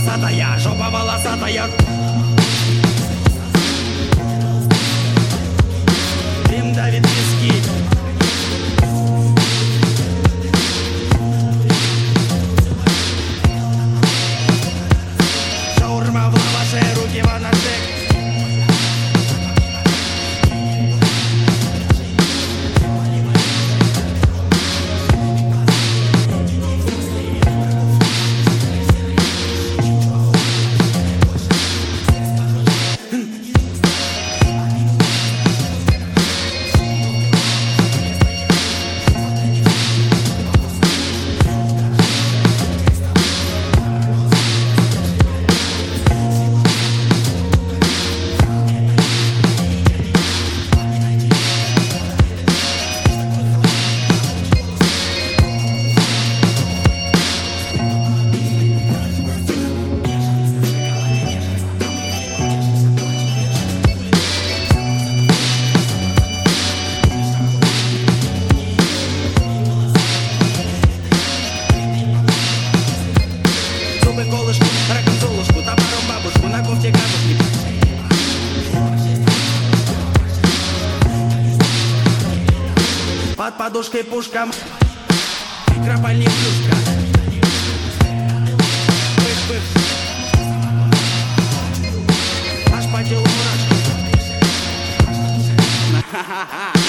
волосатая, жопа волосатая. Дым давит виски. Шаурма в лаваше, руки в анашек. Колышку, раком золушку, топором бабушку, на кофте камушки. Под подушкой пушка, микропальник плюшка. Пых-пых. Аж по телу мурашки.